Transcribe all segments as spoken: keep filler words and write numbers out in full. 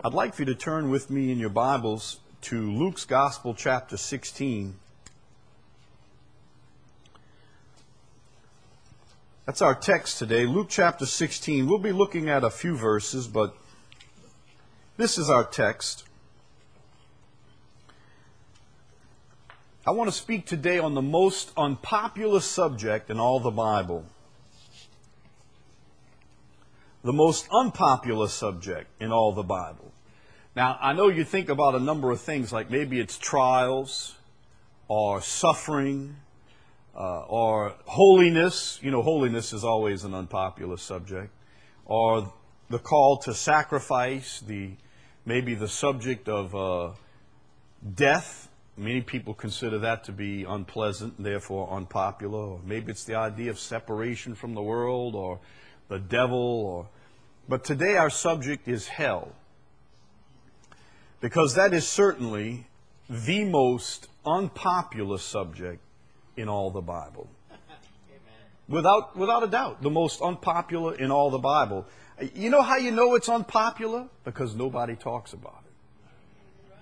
I'd like for you to turn with me in your Bibles to Luke's Gospel, chapter sixteen. That's our text today, Luke chapter sixteen. We'll be looking at a few verses, but this is our text. I want to speak today on the most unpopular subject in all the Bible. The most unpopular subject in all the Bible. Now, I know you think about a number of things, like maybe it's trials, or suffering, uh, or holiness. You know, holiness is always an unpopular subject. Or the call to sacrifice, the maybe the subject of uh, death. Many people consider that to be unpleasant, and therefore unpopular. Or maybe it's the idea of separation from the world, or the devil. Or but today our subject is hell. Because that is certainly the most unpopular subject in all the Bible. Without, without a doubt, the most unpopular in all the Bible. You know how you know it's unpopular? Because nobody talks about it.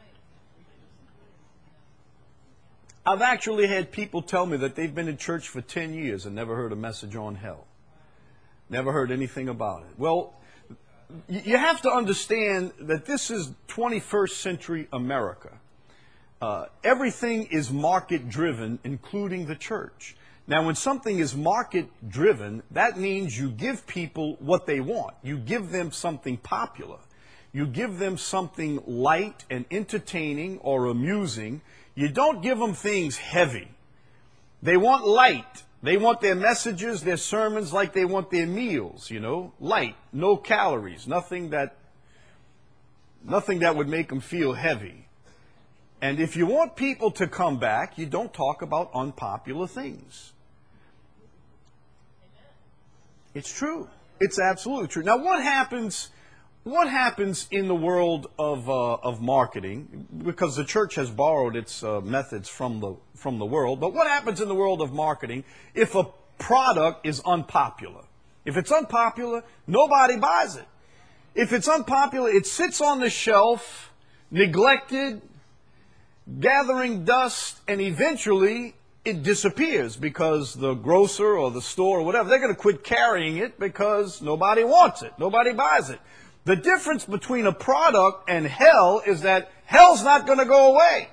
I've actually had people tell me that they've been in church for ten years and never heard a message on hell. Never heard anything about it. Well, you have to understand that this is twenty-first century America. Uh, everything is market-driven, including the church. Now, when something is market-driven, that means you give people what they want. You give them something popular. You give them something light and entertaining or amusing. You don't give them things heavy. They want light. They want their messages, their sermons, like they want their meals, you know, light, no calories, nothing that, nothing that would make them feel heavy. And if you want people to come back, you don't talk about unpopular things. It's true. It's absolutely true. Now, what happens, what happens in the world of uh, of marketing? Because the church has borrowed its uh, methods from the from the world. But what happens in the world of marketing if a product is unpopular? If it's unpopular, nobody buys it. If it's unpopular, it sits on the shelf, neglected, gathering dust, and eventually it disappears because the grocer or the store or whatever, they're going to quit carrying it because nobody wants it. Nobody buys it. The difference between a product and hell is that hell's not going to go away.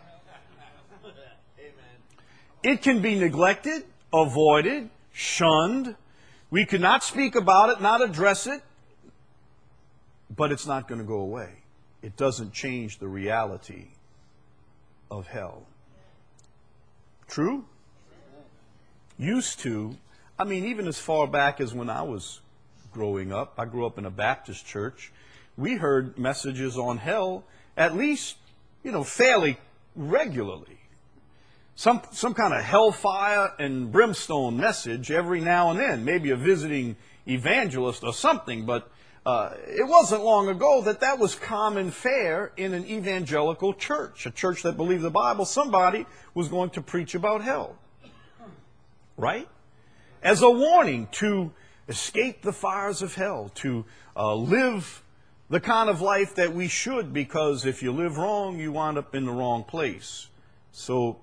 It can be neglected, avoided, shunned. We cannot speak about it, not address it, but it's not going to go away. It doesn't change the reality of hell. True? Used to, I mean, even as far back as when I was growing up, I grew up in a Baptist church. We heard messages on hell at least, you know, fairly regularly. Some some kind of hellfire and brimstone message every now and then, maybe a visiting evangelist or something, but uh, it wasn't long ago that that was common fare in an evangelical church, a church that believed the Bible. Somebody was going to preach about hell, right? As a warning to escape the fires of hell, to uh, live the kind of life that we should, because if you live wrong, you wind up in the wrong place. So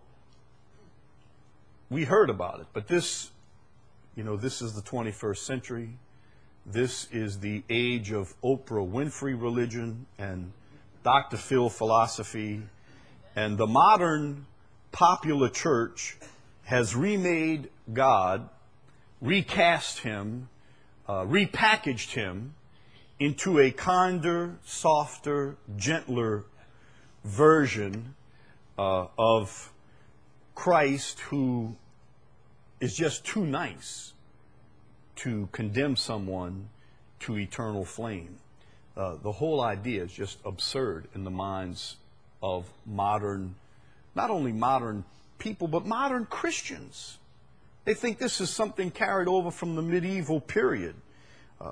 we heard about it, but this, you know, this is the twenty-first century. This is the age of Oprah Winfrey religion and Doctor Phil philosophy. And the modern popular church has remade God, recast Him, uh, repackaged Him into a kinder, softer, gentler version uh, of Christ, who is just too nice to condemn someone to eternal flame. Uh, the whole idea is just absurd in the minds of modern, not only modern people, but modern Christians. They think this is something carried over from the medieval period. Uh,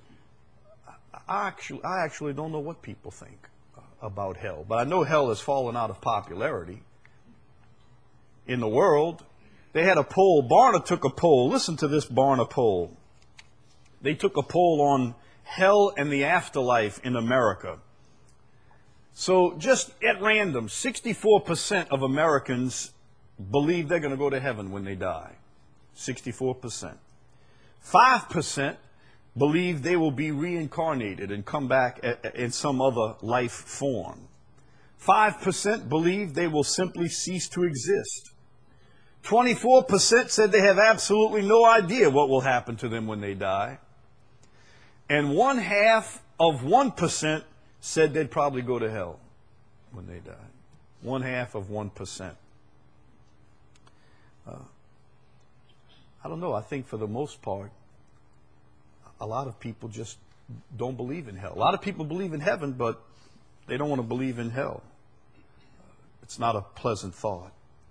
I actually, I actually don't know what people think uh, about hell, but I know hell has fallen out of popularity in the world. They had a poll. Barna took a poll. Listen to this Barna poll. They took a poll on hell and the afterlife in America. So just at random, sixty-four percent of Americans believe they're going to go to heaven when they die. sixty-four percent. five percent believe they will be reincarnated and come back in some other life form. five percent believe they will simply cease to exist. twenty-four percent said they have absolutely no idea what will happen to them when they die. And one half of one percent said they'd probably go to hell when they die. One half of one percent. Uh, I don't know. I think for the most part, a lot of people just don't believe in hell. A lot of people believe in heaven, but they don't want to believe in hell. It's not a pleasant thought.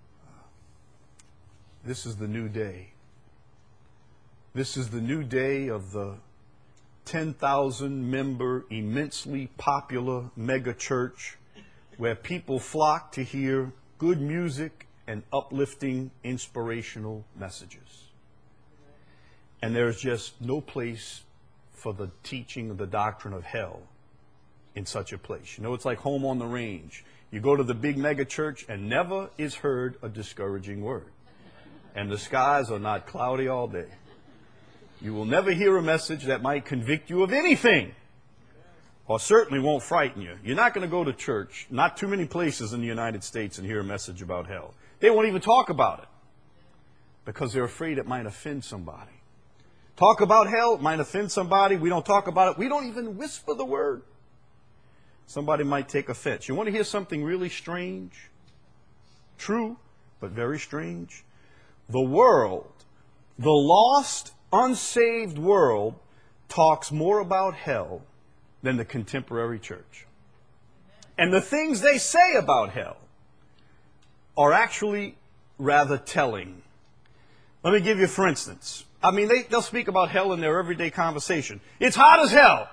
This is the new day. This is the new day of the ten thousand member, immensely popular mega church where people flock to hear good music and uplifting, inspirational messages. And there's just no place for the teaching of the doctrine of hell in such a place. You know, it's like home on the range. You go to the big mega church and never is heard a discouraging word. And the skies are not cloudy all day. You will never hear a message that might convict you of anything, or certainly won't frighten you. You're not going to go to church, not too many places in the United States, and hear a message about hell. They won't even talk about it because they're afraid it might offend somebody. Talk about hell, it might offend somebody. We don't talk about it. We don't even whisper the word. Somebody might take offense. You want to hear something really strange? True, but very strange. The world, the lost, unsaved world, talks more about hell than the contemporary church. And the things they say about hell are actually rather telling. Let me give you, for instance, I mean, they, they'll speak about hell in their everyday conversation. It's hot as hell.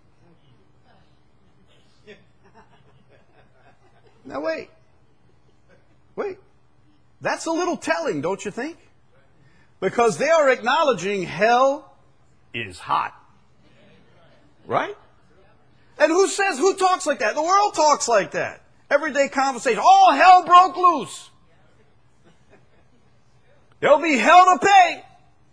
Now wait. Wait. That's a little telling, don't you think? Because they are acknowledging hell is hot. Right? And who says, who talks like that? The world talks like that. Everyday conversation. All hell broke loose. There'll be hell to pay.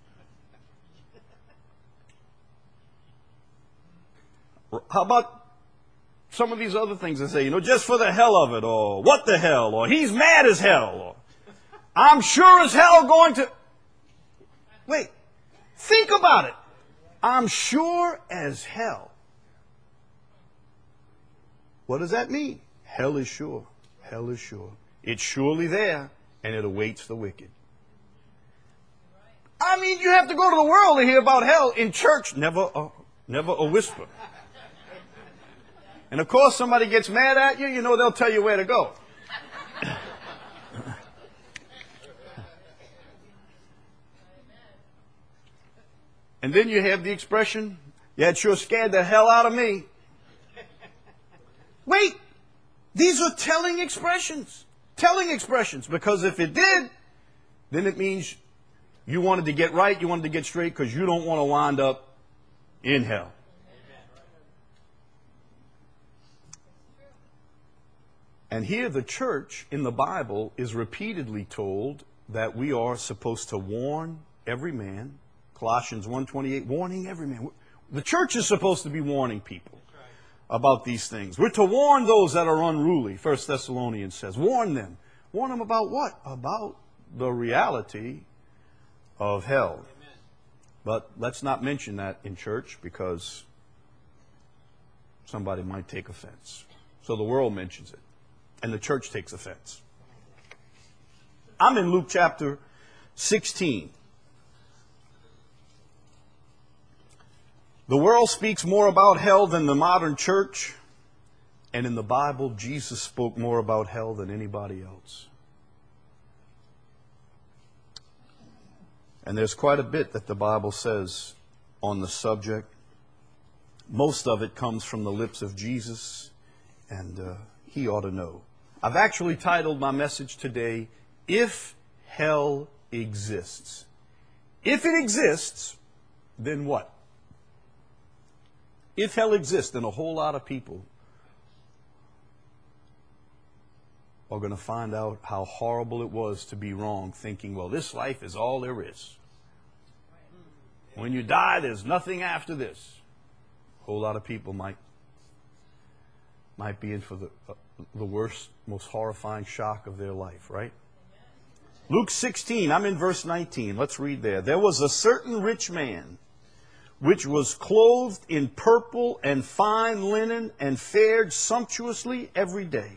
How about some of these other things that say, you know, just for the hell of it, or what the hell, or he's mad as hell, or I'm sure as hell going to... Wait, think about it. I'm sure as hell. What does that mean? Hell is sure. Hell is sure. It's surely there, and it awaits the wicked. I mean, you have to go to the world to hear about hell. In church, never a, never a whisper. And of course, somebody gets mad at you, you know they'll tell you where to go. And then you have the expression, yeah, it sure scared the hell out of me. Wait, these are telling expressions. Telling expressions. Because if it did, then it means you wanted to get right, you wanted to get straight, because you don't want to wind up in hell. And here the church in the Bible is repeatedly told that we are supposed to warn every man. Colossians one twenty-eight, warning every man. The church is supposed to be warning people about these things. We're to warn those that are unruly, First Thessalonians says. Warn them. Warn them about what? About the reality of hell. Amen. But let's not mention that in church because somebody might take offense. So the world mentions it. And the church takes offense. I'm in Luke chapter sixteen. The world speaks more about hell than the modern church. And in the Bible, Jesus spoke more about hell than anybody else. And there's quite a bit that the Bible says on the subject. Most of it comes from the lips of Jesus, and uh, he ought to know. I've actually titled my message today, If Hell Exists. If it exists, then what? If hell exists, then a whole lot of people are going to find out how horrible it was to be wrong, thinking, well, this life is all there is. When you die, there's nothing after this. A whole lot of people might might be in for the, uh, the worst, most horrifying shock of their life, right? Luke sixteen, I'm in verse nineteen. Let's read there. There was a certain rich man, which was clothed in purple and fine linen, and fared sumptuously every day.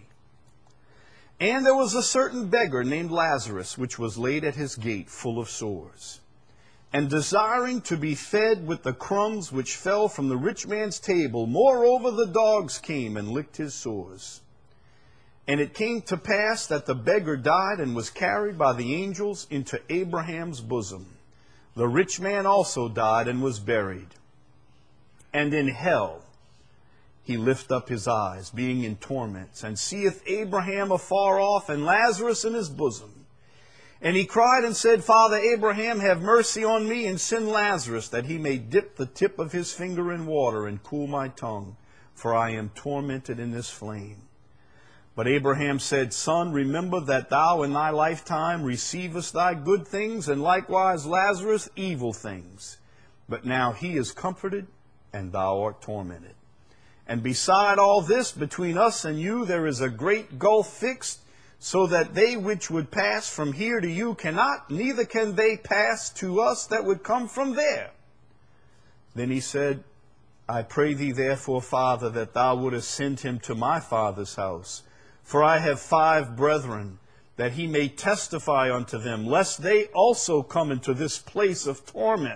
And there was a certain beggar named Lazarus, which was laid at his gate, full of sores, and desiring to be fed with the crumbs which fell from the rich man's table. Moreover, the dogs came and licked his sores. And it came to pass that the beggar died and was carried by the angels into Abraham's bosom. The rich man also died and was buried. And in hell he lift up his eyes, being in torments, and seeth Abraham afar off, and Lazarus in his bosom. And he cried and said, Father Abraham, have mercy on me, and send Lazarus, that he may dip the tip of his finger in water, and cool my tongue, for I am tormented in this flame. But Abraham said, Son, remember that thou in thy lifetime receivest thy good things, and likewise Lazarus evil things. But now he is comforted, and thou art tormented. And beside all this, between us and you there is a great gulf fixed, so that they which would pass from here to you cannot, neither can they pass to us that would come from there. Then he said, I pray thee therefore, Father, that thou wouldest send him to my father's house. For I have five brethren, that he may testify unto them, lest they also come into this place of torment.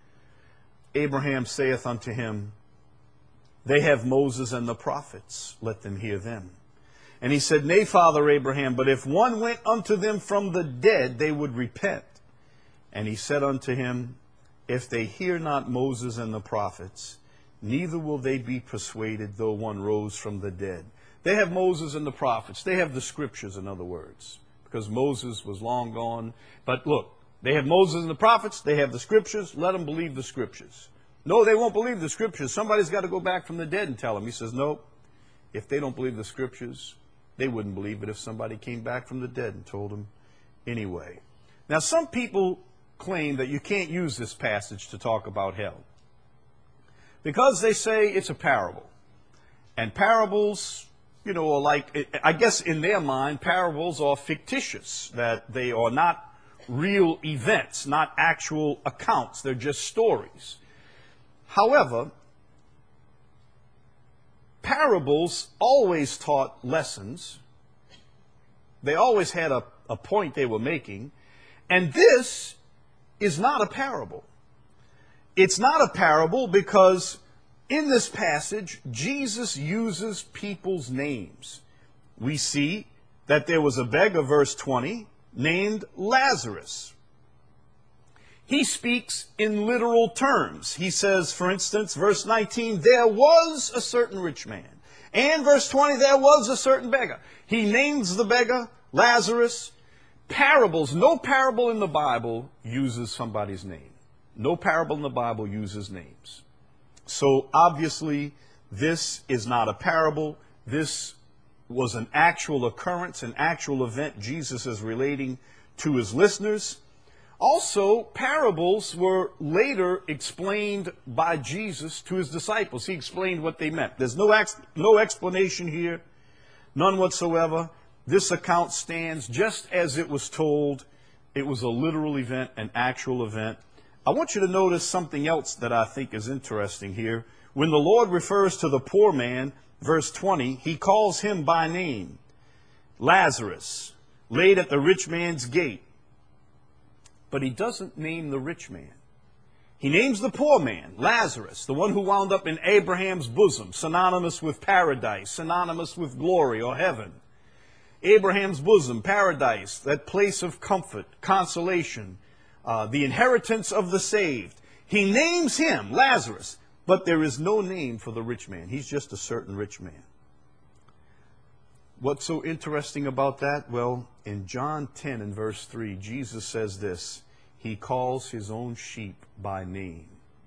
Abraham saith unto him, They have Moses and the prophets, let them hear them. And he said, Nay, Father Abraham, but if one went unto them from the dead, they would repent. And he said unto him, If they hear not Moses and the prophets, neither will they be persuaded, though one rose from the dead. They have Moses and the prophets. They have the scriptures, in other words, because Moses was long gone. But look, they have Moses and the prophets. They have the scriptures. Let them believe the scriptures. No, they won't believe the scriptures. Somebody's got to go back from the dead and tell them. He says, no, if they don't believe the scriptures, they wouldn't believe it if somebody came back from the dead and told them anyway. Now, some people claim that you can't use this passage to talk about hell because they say it's a parable. And parables, you know, are like, I guess in their mind, parables are fictitious, that they are not real events, not actual accounts. They're just stories. However, parables always taught lessons. They always had a, a point they were making. And this is not a parable. It's not a parable because in this passage, Jesus uses people's names. We see that there was a beggar, verse twenty, named Lazarus. He speaks in literal terms. He says, for instance, verse nineteen, there was a certain rich man. And verse twenty, there was a certain beggar. He names the beggar Lazarus. Parables, no parable in the Bible uses somebody's name. No parable in the Bible uses names. So obviously, this is not a parable. This was an actual occurrence, an actual event Jesus is relating to his listeners. Also, parables were later explained by Jesus to his disciples. He explained what they meant. There's no, ex- no explanation here, none whatsoever. This account stands just as it was told. It was a literal event, an actual event. I want you to notice something else that I think is interesting here. When the Lord refers to the poor man, verse twenty, he calls him by name, Lazarus, laid at the rich man's gate. But he doesn't name the rich man. He names the poor man, Lazarus, the one who wound up in Abraham's bosom, synonymous with paradise, synonymous with glory or heaven. Abraham's bosom, paradise, that place of comfort, consolation, uh, the inheritance of the saved. He names him, Lazarus, but there is no name for the rich man. He's just a certain rich man. What's so interesting about that? Well, in John ten and verse three, Jesus says this, he calls his own sheep by name.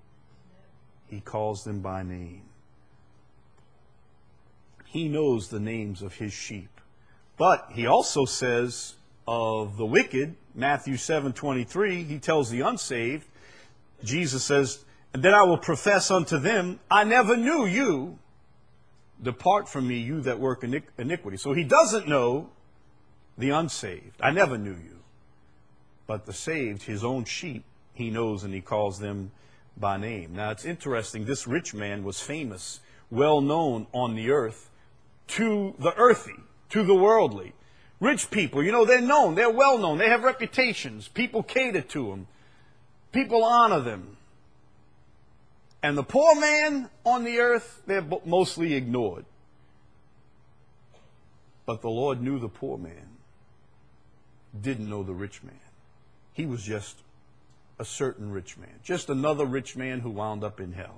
He calls them by name. He knows the names of his sheep. But he also says of the wicked, Matthew seven twenty-three, he tells the unsaved, Jesus says, and then I will profess unto them, I never knew you. Depart from me, you that work iniqu- iniquity. So he doesn't know the unsaved. I never knew you. But the saved, his own sheep, he knows and he calls them by name. Now it's interesting, this rich man was famous, well known on the earth to the earthy, to the worldly. Rich people, you know, they're known, they're well known, they have reputations. People cater to them. People honor them. And the poor man on the earth, they're mostly ignored. But the Lord knew the poor man, didn't know the rich man. He was just a certain rich man, just another rich man who wound up in hell.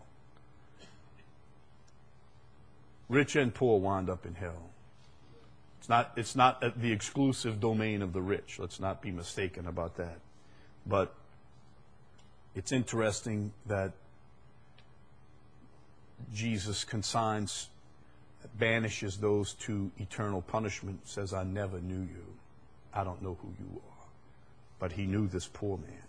Rich and poor wound up in hell. It's not, it's not the exclusive domain of the rich. Let's not be mistaken about that. But it's interesting that Jesus consigns, banishes those to eternal punishment, says, I never knew you. I don't know who you are. But he knew this poor man.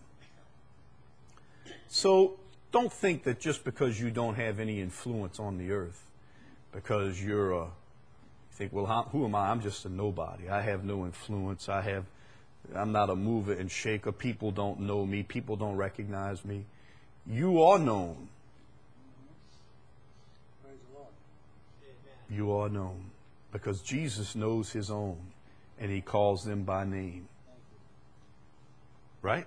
So don't think that just because you don't have any influence on the earth, because you're a, you think, well, how, who am I? I'm just a nobody. I have no influence. I have, I'm not a mover and shaker. People don't know me. People don't recognize me. You are known. You are known because Jesus knows his own and he calls them by name. Right?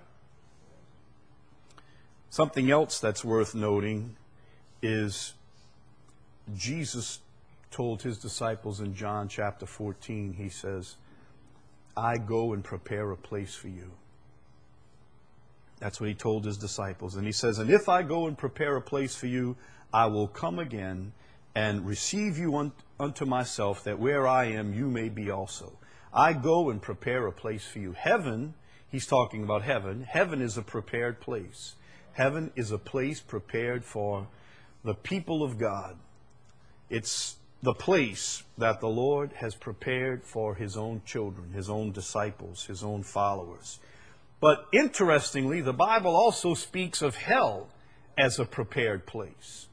Something else that's worth noting is Jesus told his disciples in John chapter fourteen, he says, I go and prepare a place for you. That's what he told his disciples. And he says, and if I go and prepare a place for you, I will come again and receive you un- unto myself, that where I am, you may be also. I go and prepare a place for you. Heaven, he's talking about heaven. Heaven is a prepared place. Heaven is a place prepared for the people of God. It's the place that the Lord has prepared for his own children, his own disciples, his own followers. But interestingly, the Bible also speaks of hell as a prepared place.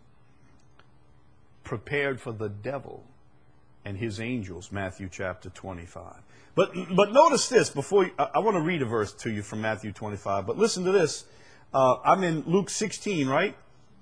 Prepared for the devil and his angels, Matthew chapter twenty-five. But but notice this, before you, I, I want to read a verse to you from Matthew twenty-five, but listen to this. Uh, I'm in Luke sixteen, right?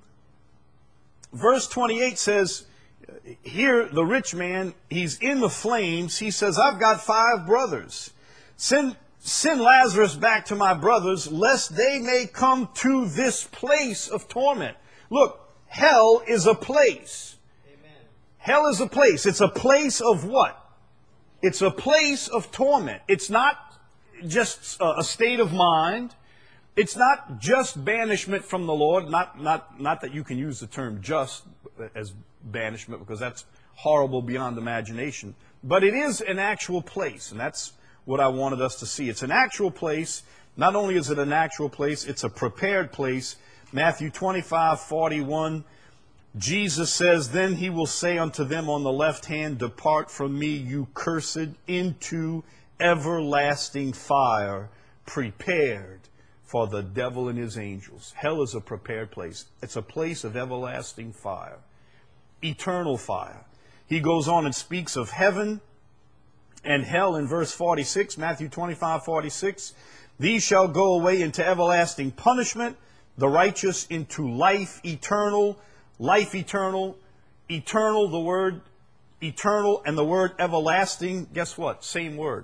Verse twenty-eight says, here the rich man, he's in the flames. He says, I've got five brothers. Send, send Lazarus back to my brothers, lest they may come to this place of torment. Look, hell is a place. Hell is a place. It's a place of what? It's a place of torment. It's not just a state of mind. It's not just banishment from the Lord. Not, not, not that you can use the term just as banishment, because that's horrible beyond imagination. But it is an actual place, and that's what I wanted us to see. It's an actual place. Not only is it an actual place, it's a prepared place. Matthew twenty-five forty-one, Jesus says, then he will say unto them on the left hand, depart from me, you cursed, into everlasting fire, prepared for the devil and his angels. Hell is a prepared place. It's a place of everlasting fire, eternal fire. He goes on and speaks of heaven and hell in verse forty-six, Matthew twenty-five forty-six. These shall go away into everlasting punishment, the righteous into life eternal. Life eternal, eternal, the word eternal and the word everlasting, guess what? Same word.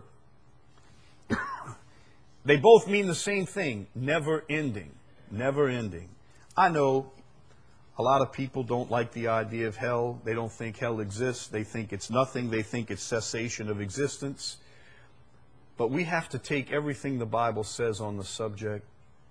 They both mean the same thing, never ending, never ending. I know a lot of people don't like the idea of hell. They don't think hell exists. They think it's nothing. They think it's cessation of existence. But we have to take everything the Bible says on the subject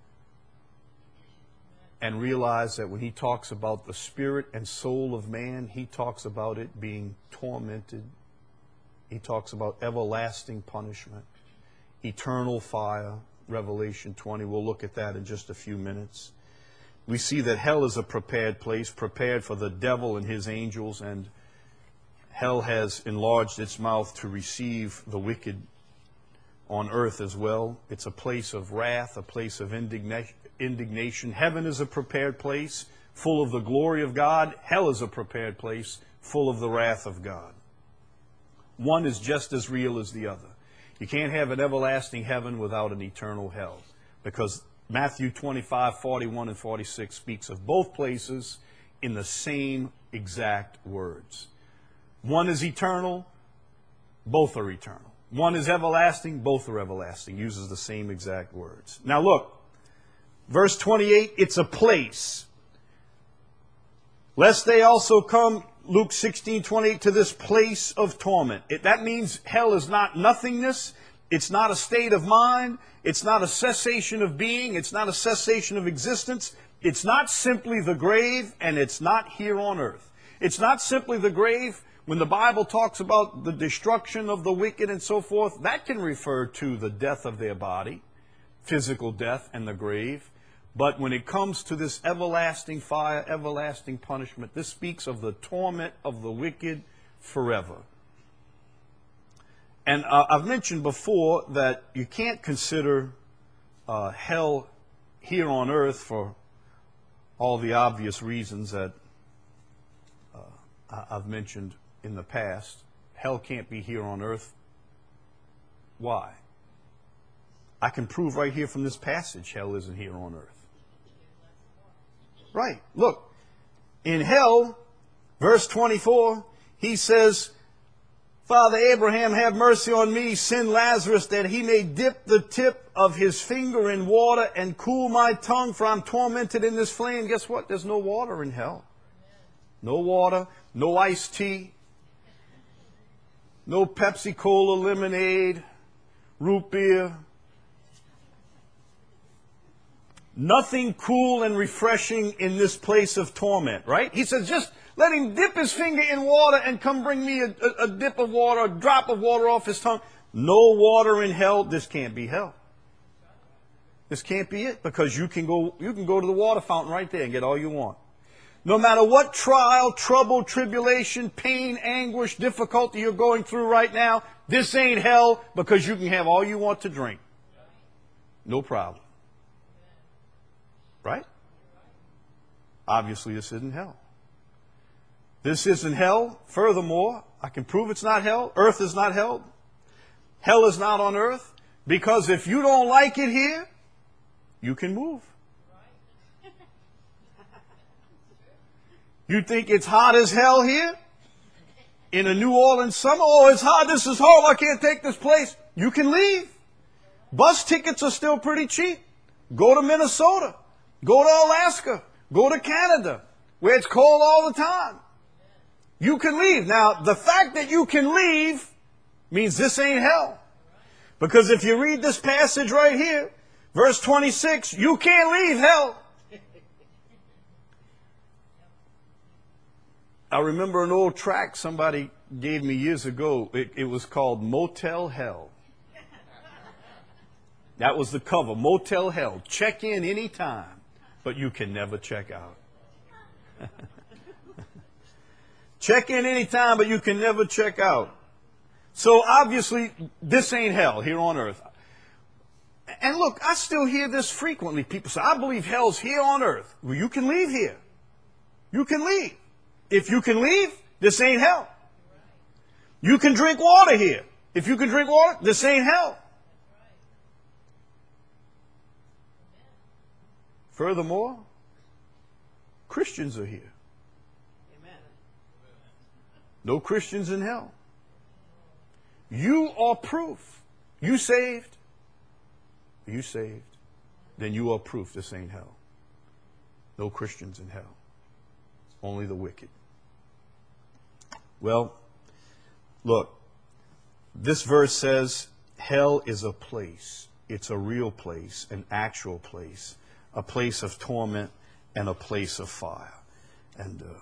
and realize that when he talks about the spirit and soul of man, he talks about it being tormented. He talks about everlasting punishment, eternal fire, Revelation twenty. We'll look at that in just a few minutes. We see that hell is a prepared place, prepared for the devil and his angels, and hell has enlarged its mouth to receive the wicked on earth as well. It's a place of wrath, a place of indigna- indignation. Heaven is a prepared place full of the glory of God. Hell is a prepared place full of the wrath of God. One is just as real as the other. You can't have an everlasting heaven without an eternal hell, because Matthew twenty-five, forty-one and forty-six speaks of both places in the same exact words. One is eternal, both are eternal. One is everlasting, both are everlasting. Uses the same exact words. Now look, verse twenty-eight, it's a place. Lest they also come, Luke sixteen, twenty-eight, to this place of torment. It, that means hell is not nothingness. It's not a state of mind. It's not a cessation of being. It's not a cessation of existence. It's not simply the grave, and it's not here on earth. It's not simply the grave. When the Bible talks about the destruction of the wicked and so forth, that can refer to the death of their body, physical death and the grave. But when it comes to this everlasting fire, everlasting punishment, this speaks of the torment of the wicked forever. And uh, I've mentioned before that you can't consider uh, hell here on earth for all the obvious reasons that uh, I've mentioned in the past. Hell can't be here on earth. Why? I can prove right here from this passage hell isn't here on earth. Right. Look, in hell, verse twenty-four, he says, Father Abraham, have mercy on me, send Lazarus that he may dip the tip of his finger in water and cool my tongue, for I'm tormented in this flame. Guess what? There's no water in hell. No water, no iced tea, no Pepsi Cola, lemonade, root beer. Nothing cool and refreshing in this place of torment, right? He says, just let him dip his finger in water and come bring me a, a, a dip of water, a drop of water off his tongue. No water in hell. This can't be hell. This can't be it, because you can go, you can go to the water fountain right there and get all you want. No matter what trial, trouble, tribulation, pain, anguish, difficulty you're going through right now, this ain't hell, because you can have all you want to drink. No problem. Right? Obviously, this isn't hell. This isn't hell. Furthermore, I can prove it's not hell. Earth is not hell. Hell is not on earth. Because if you don't like it here, you can move. You think it's hot as hell here? In a New Orleans summer? Oh, it's hot. This is horrible. I can't take this place. You can leave. Bus tickets are still pretty cheap. Go to Minnesota. Go to Alaska. Go to Canada, where it's cold all the time. You can leave. Now, the fact that you can leave means this ain't hell. Because if you read this passage right here, verse twenty-six, you can't leave hell. I remember an old tract somebody gave me years ago. It, it was called Motel Hell. That was the cover, Motel Hell. Check in anytime, but you can never check out. Check in anytime, but you can never check out. So obviously, this ain't hell here on earth. And look, I still hear this frequently. People say, I believe hell's here on earth. Well, you can leave here. You can leave. If you can leave, this ain't hell. You can drink water here. If you can drink water, this ain't hell. Furthermore, Christians are here. No Christians in hell. You are proof. You saved. You saved. Then you are proof this ain't hell. No Christians in hell. Only the wicked. Well, look. This verse says hell is a place. It's a real place, an actual place. A place of torment and a place of fire. And uh,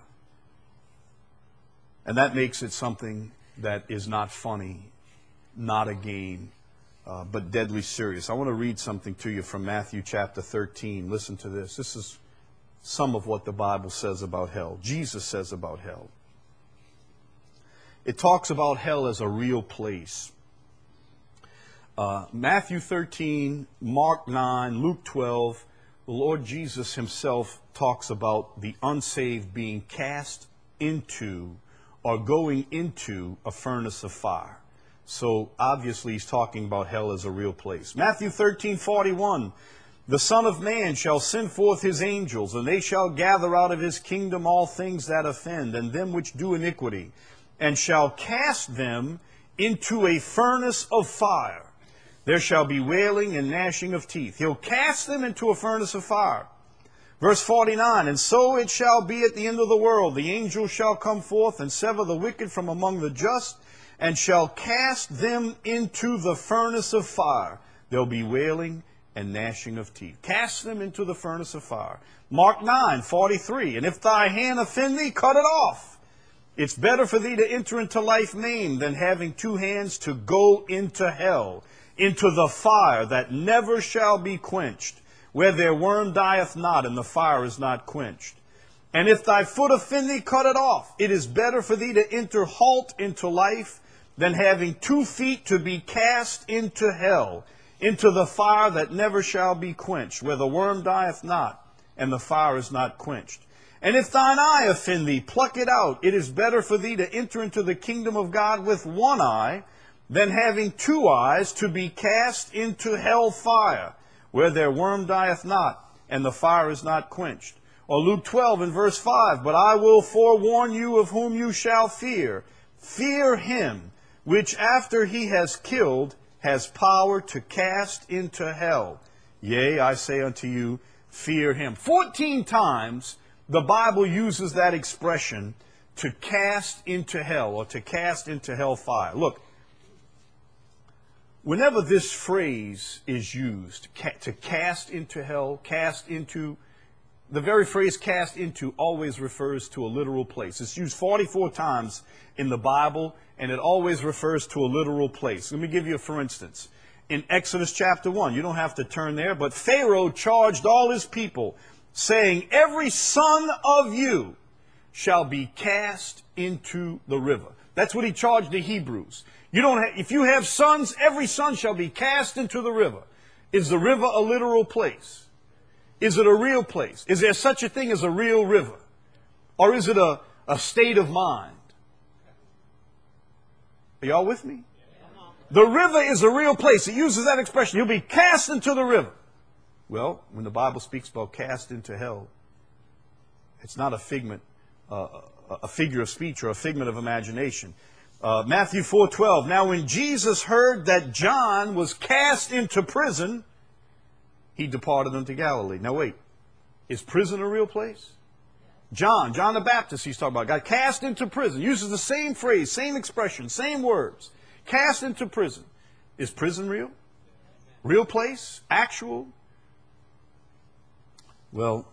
And that makes it something that is not funny, not a game, uh, but deadly serious. I want to read something to you from Matthew chapter thirteen. Listen to this. This is some of what the Bible says about hell. Jesus says about hell. it talks about hell as a real place. Uh, Matthew thirteen, Mark nine, Luke twelve, the Lord Jesus himself talks about the unsaved being cast into or going into a furnace of fire. So obviously he's talking about hell as a real place. Matthew thirteen, forty-one, the Son of Man shall send forth his angels, and they shall gather out of his kingdom all things that offend, and them which do iniquity, and shall cast them into a furnace of fire. There shall be wailing and gnashing of teeth. He'll cast them into a furnace of fire. Verse forty-nine, and so it shall be at the end of the world. The angels shall come forth and sever the wicked from among the just, and shall cast them into the furnace of fire. There'll be wailing and gnashing of teeth. Cast them into the furnace of fire. Mark nine, forty-three, and if thy hand offend thee, cut it off. It's better for thee to enter into life maimed than having two hands to go into hell, into the fire that never shall be quenched, where their worm dieth not, and the fire is not quenched. And if thy foot offend thee, cut it off. It is better for thee to enter halt into life than having two feet to be cast into hell, into the fire that never shall be quenched, where the worm dieth not, and the fire is not quenched. And if thine eye offend thee, pluck it out. It is better for thee to enter into the kingdom of God with one eye, than having two eyes to be cast into hell fire, where their worm dieth not, and the fire is not quenched. Or Luke twelve and verse five, but I will forewarn you of whom you shall fear. Fear him, which after he has killed, has power to cast into hell. Yea, I say unto you, fear him. Fourteen times the Bible uses that expression, to cast into hell, or to cast into hell fire. Look, whenever this phrase is used, ca- to cast into hell, cast into, the very phrase cast into always refers to a literal place. It's used forty-four times in the Bible, and it always refers to a literal place. Let me give you a for instance. In Exodus chapter one, you don't have to turn there, but Pharaoh charged all his people, saying, every son of you shall be cast into the river. That's what he charged the Hebrews. You don't have, if you have sons, every son shall be cast into the river. Is the river a literal place? Is it a real place? Is there such a thing as a real river? Or is it a, a state of mind? Are y'all with me? The river is a real place. It uses that expression. You'll be cast into the river. Well, when the Bible speaks about cast into hell, it's not a figment, uh, a figure of speech or a figment of imagination. Uh, Matthew four twelve, now when Jesus heard that John was cast into prison, he departed unto Galilee. Now wait, is prison a real place? John, John the Baptist he's talking about, got cast into prison. Uses the same phrase, same expression, same words. Cast into prison. Is prison real? Real place? Actual? Well,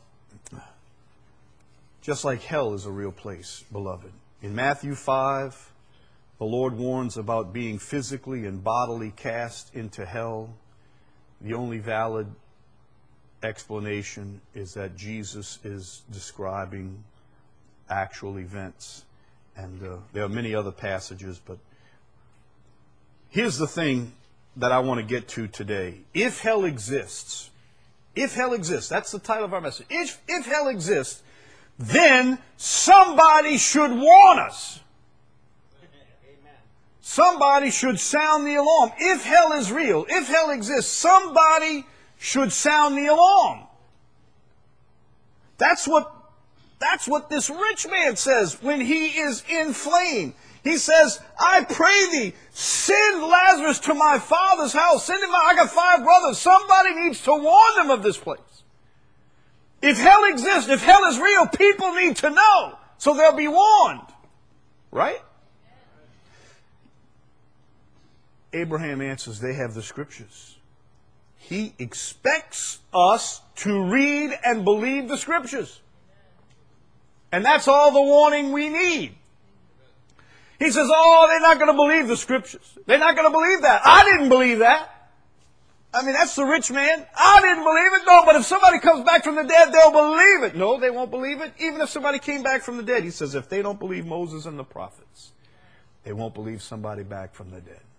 just like hell is a real place, beloved. In Matthew five, the Lord warns about being physically and bodily cast into hell. The only valid explanation is that Jesus is describing actual events. And uh, there are many other passages, but here's the thing that I want to get to today. If hell exists, if hell exists, that's the title of our message. If, if hell exists, then somebody should warn us. Somebody should sound the alarm. If hell is real, if hell exists, somebody should sound the alarm. That's what, that's what this rich man says when he is in flame. He says, I pray thee, send Lazarus to my father's house. Send him out. I got five brothers. Somebody needs to warn them of this place. If hell exists, if hell is real, people need to know. So they'll be warned. Right? Abraham answers, they have the scriptures. He expects us to read and believe the scriptures. And that's all the warning we need. He says, oh, they're not going to believe the scriptures. They're not going to believe that. I didn't believe that. I mean, that's the rich man. I didn't believe it. No, but if somebody comes back from the dead, they'll believe it. No, they won't believe it. Even if somebody came back from the dead, he says, if they don't believe Moses and the prophets, They won't believe somebody back from the dead.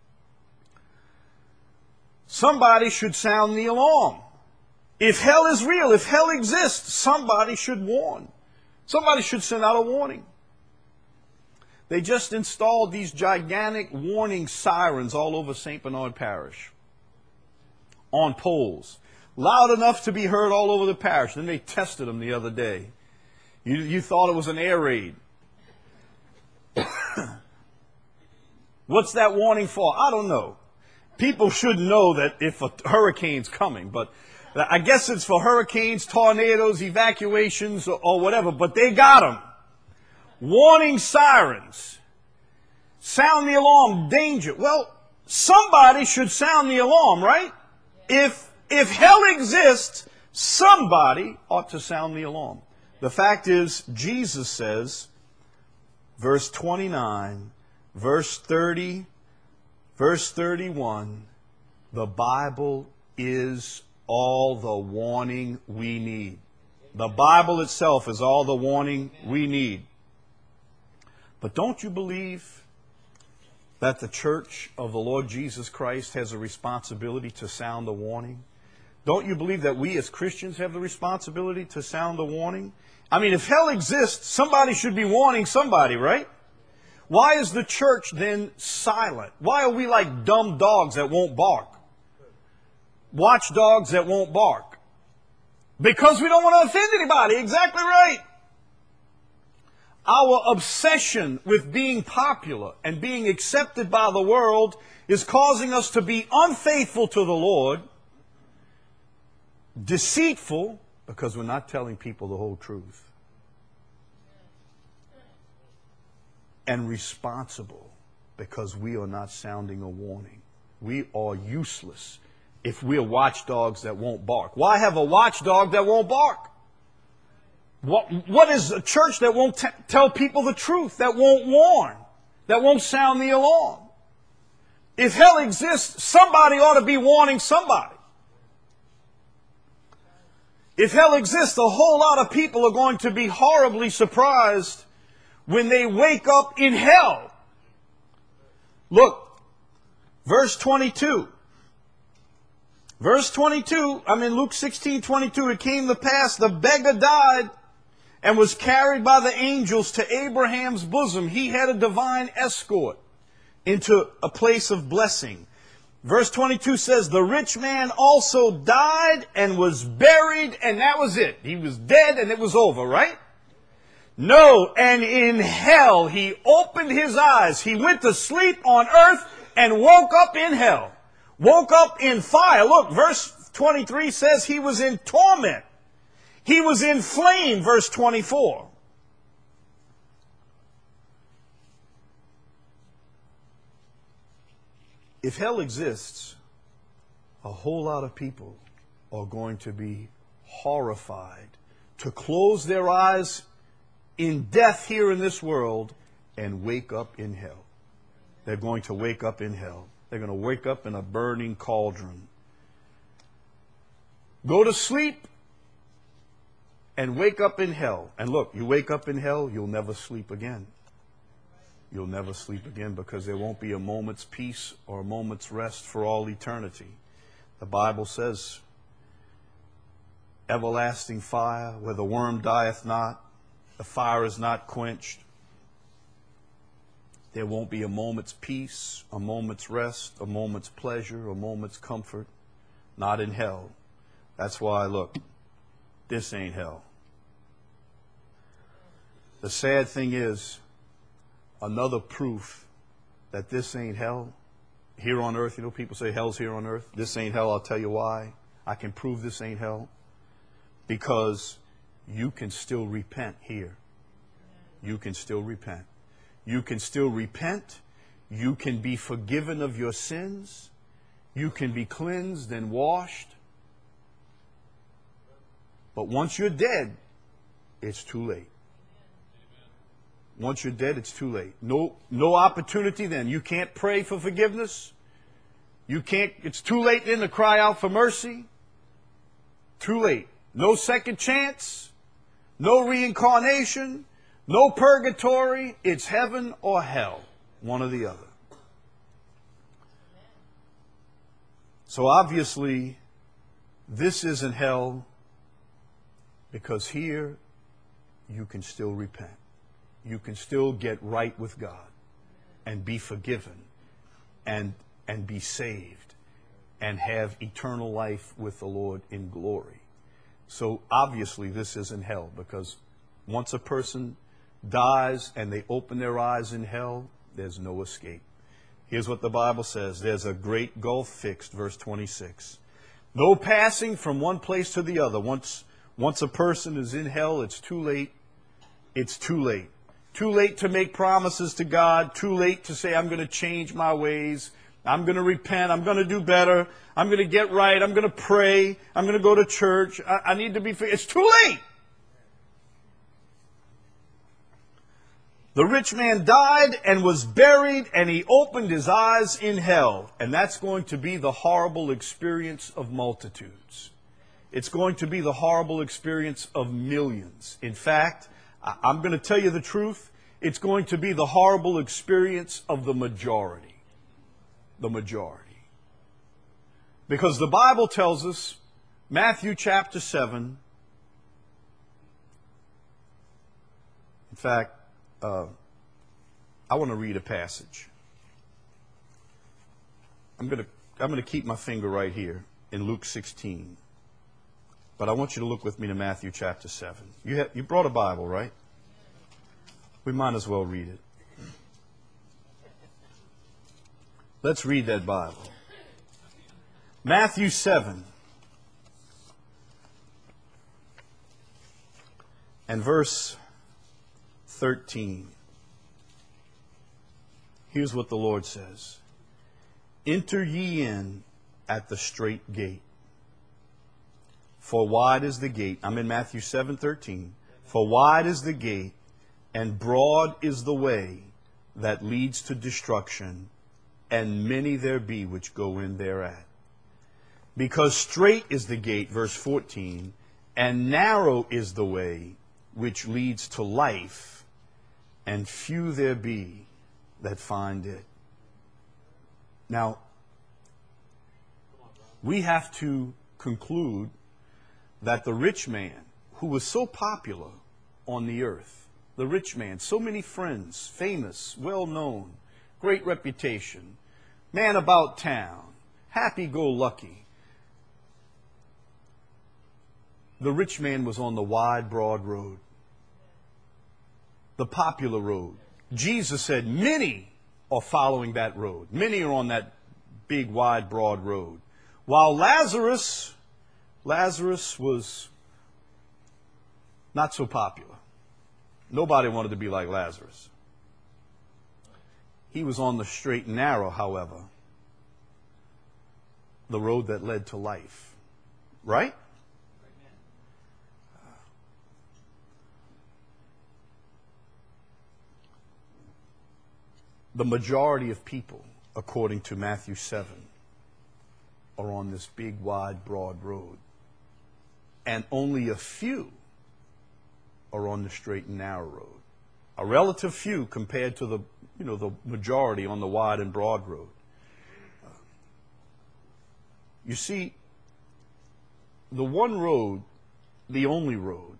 Somebody should sound the alarm. If hell is real, if hell exists, somebody should warn. Somebody should send out a warning. They just installed these gigantic warning sirens all over Saint Bernard Parish on poles, loud enough to be heard all over the parish. Then they tested them the other day. You, you thought it was an air raid. What's that warning for? I don't know. People should know that if a hurricane's coming, but I guess it's for hurricanes, tornadoes, evacuations, or, or whatever, but they got them. Warning sirens. Sound the alarm, danger. Well, somebody should sound the alarm, right? If, if hell exists, somebody ought to sound the alarm. The fact is, Jesus says, verse twenty-nine, verse thirty, verse thirty-one, the Bible is all the warning we need. The Bible itself is all the warning we need. But don't you believe that the Church of the Lord Jesus Christ has a responsibility to sound the warning? Don't you believe that we as Christians have the responsibility to sound the warning? I mean, if hell exists, somebody should be warning somebody, right? Why is the church then silent? Why are we like dumb dogs that won't bark? Watchdogs that won't bark? Because we don't want to offend anybody. Exactly right. Our obsession with being popular and being accepted by the world is causing us to be unfaithful to the Lord, deceitful, because we're not telling people the whole truth, and responsible, because we are not sounding a warning. We are useless if we're watchdogs that won't bark. Why have a watchdog that won't bark? What, what is a church that won't t- tell people the truth, that won't warn, that won't sound the alarm? If hell exists, somebody ought to be warning somebody. If hell exists, a whole lot of people are going to be horribly surprised when they wake up in hell. Look, verse twenty-two. Verse twenty-two, I mean Luke sixteen twenty-two, it came to pass, the beggar died and was carried by the angels to Abraham's bosom. He had a divine escort into a place of blessing. Verse twenty-two says, the rich man also died and was buried, and that was it. He was dead and it was over, right? No, and in hell he opened his eyes. He went to sleep on earth and woke up in hell. Woke up in fire. Look, verse twenty-three says he was in torment. He was in flame, verse twenty-four. If hell exists, a whole lot of people are going to be horrified to close their eyes in death here in this world and wake up in hell. They're going to wake up in hell. They're going to wake up in a burning cauldron. Go to sleep and wake up in hell. And look, you wake up in hell, you'll never sleep again. You'll never sleep again, because there won't be a moment's peace or a moment's rest for all eternity. The Bible says, everlasting fire, where the worm dieth not, the fire is not quenched. There won't be a moment's peace, a moment's rest, a moment's pleasure, a moment's comfort. Not in hell. That's why, look, this ain't hell. The sad thing is, another proof that this ain't hell, here on earth, you know, people say hell's here on earth. This ain't hell. I'll tell you why. I can prove this ain't hell. Because you can still repent here. You can still repent. You can still repent. You can be forgiven of your sins. You can be cleansed and washed. But once you're dead, it's too late. Once you're dead, it's too late. No, no opportunity then. You can't pray for forgiveness. You can't, it's too late then to cry out for mercy. Too late. No second chance. No reincarnation. No purgatory. It's heaven or hell. one or the other. So obviously, this isn't hell, because here you can still repent. You can still get right with God and be forgiven and, and be saved and have eternal life with the Lord in glory. So obviously this isn't hell, because once a person dies and they open their eyes in hell, there's no escape. Here's what the Bible says. There's a great gulf fixed, verse twenty-six. No passing from one place to the other. Once, once a person is in hell, it's too late. It's too late. Too late to make promises to God. Too late to say, I'm going to change my ways. I'm going to repent. I'm going to do better. I'm going to get right. I'm going to pray. I'm going to go to church. I, I need to be free. It's too late. The rich man died and was buried, and he opened his eyes in hell. And that's going to be the horrible experience of multitudes. It's going to be the horrible experience of millions. In fact, I'm going to tell you the truth. It's going to be the horrible experience of the majority. The majority. Because the Bible tells us, Matthew chapter seven, in fact, uh, I want to read a passage. I'm going to I'm going to keep my finger right here in Luke sixteen. But I want you to look with me to Matthew chapter seven. You have, you brought a Bible, right? We might as well read it. Let's read that Bible. Matthew seven and verse thirteen. Here's what the Lord says. Enter ye in at the strait gate. For wide is the gate. I'm in Matthew seven thirteen. For wide is the gate, and broad is the way that leads to destruction, and many there be which go in thereat. Because strait is the gate, verse fourteen, and narrow is the way which leads to life, and few there be that find it. Now, we have to conclude that the rich man, who was so popular on the earth, the rich man, so many friends, famous, well-known, great reputation, man about town, happy-go-lucky. The rich man was on the wide, broad road, the popular road. Jesus said many are following that road. Many are on that big, wide, broad road. While Lazarus, Lazarus was not so popular. Nobody wanted to be like Lazarus. He was on the straight and narrow, however, the road that led to life. Right? The majority of people, according to Matthew seven, are on this big, wide, broad road. And only a few are on the straight and narrow road. A relative few compared to the, you know, the majority on the wide and broad road. You see, the one road, the only road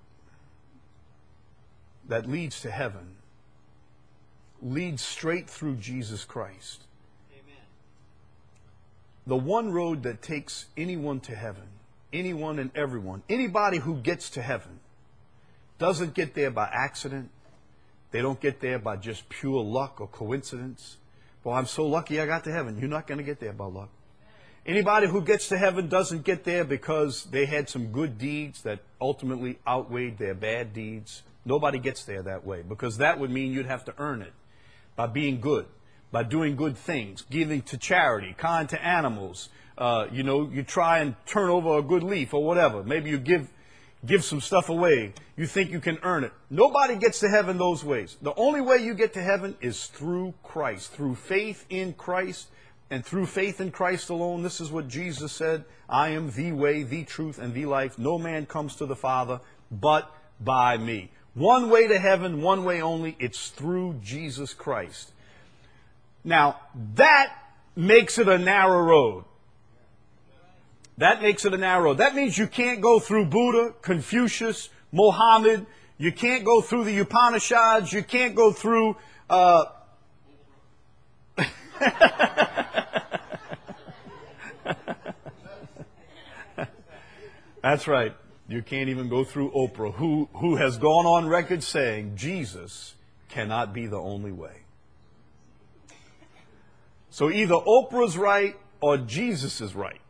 that leads to heaven leads straight through Jesus Christ. Amen. The one road that takes anyone to heaven, anyone and everyone, anybody who gets to heaven, doesn't get there by accident. They don't get there by just pure luck or coincidence. Well, I'm so lucky I got to heaven. You're not going to get there by luck. Anybody who gets to heaven doesn't get there because they had some good deeds that ultimately outweighed their bad deeds. Nobody gets there that way, because that would mean you'd have to earn it by being good, by doing good things, giving to charity, kind to animals. Uh, you know, you try and turn over a good leaf or whatever. Maybe you give give some stuff away. You think you can earn it. Nobody gets to heaven those ways. The only way you get to heaven is through Christ, through faith in Christ, and through faith in Christ alone. This is what Jesus said, I am the way, the truth, and the life. No man comes to the Father but by me. One way to heaven, one way only. It's through Jesus Christ. Now, that makes it a narrow road. That makes it a narrow road. That means you can't go through Buddha, Confucius, Mohammed. You can't go through the Upanishads. You can't go through... Uh... That's right. You can't even go through Oprah, who, who has gone on record saying Jesus cannot be the only way. So either Oprah's right or Jesus is right.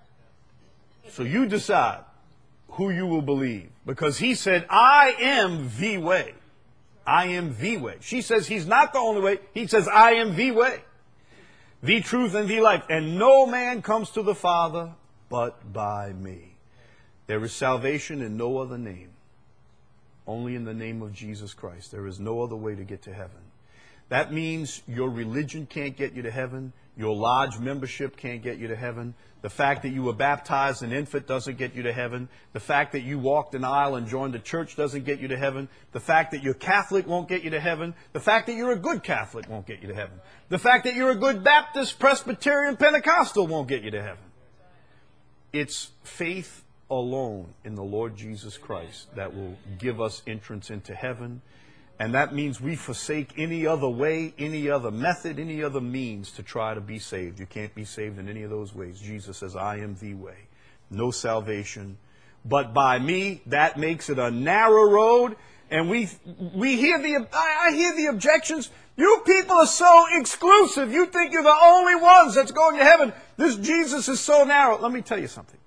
So you decide who you will believe. Because he said, I am the way. I am the way. She says he's not the only way. He says, I am the way, the truth, and the life. And no man comes to the Father but by me. There is salvation in no other name. Only in the name of Jesus Christ. There is no other way to get to heaven. That means your religion can't get you to heaven. Your lodge membership can't get you to heaven. The fact that you were baptized an infant doesn't get you to heaven. The fact that you walked an aisle and joined a church doesn't get you to heaven. The fact that you're Catholic won't get you to heaven. The fact that you're a good Catholic won't get you to heaven. The fact that you're a good Baptist, Presbyterian, Pentecostal won't get you to heaven. It's faith alone in the Lord Jesus Christ that will give us entrance into heaven. And that means we forsake any other way, any other method, any other means to try to be saved. You can't be saved in any of those ways. Jesus says, I am the way. No salvation but by me. That makes it a narrow road. And we we hear the I hear the objections. You people are so exclusive. You think you're the only ones that's going to heaven. This Jesus is so narrow. Let me tell you something.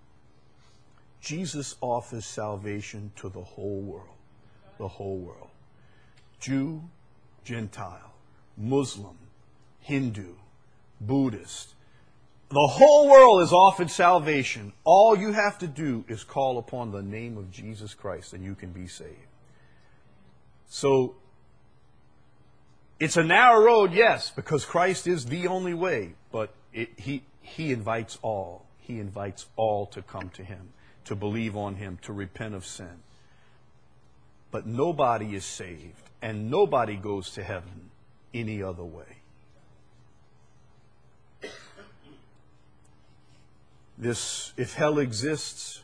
Jesus offers salvation to the whole world. The whole world. Jew, Gentile, Muslim, Hindu, Buddhist. The whole world is offered salvation. All you have to do is call upon the name of Jesus Christ and you can be saved. So, it's a narrow road, yes, because Christ is the only way. But it, he, he invites all. He invites all to come to Him, to believe on Him, to repent of sin. But nobody is saved. And nobody goes to heaven any other way. This, if hell exists,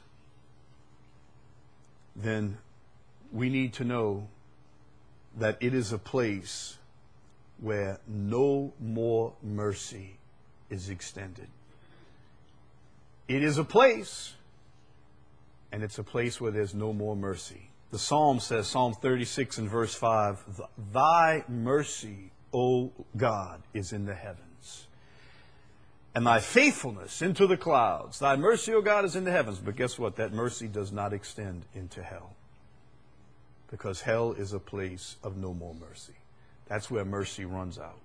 then we need to know that it is a place where no more mercy is extended. It is a place, and it's a place where there's no more mercy. The Psalm says, Psalm thirty-six and verse five, Thy mercy, O God, is in the heavens, and Thy faithfulness into the clouds. Thy mercy, O God, is in the heavens. But guess what? That mercy does not extend into hell, because hell is a place of no more mercy. That's where mercy runs out.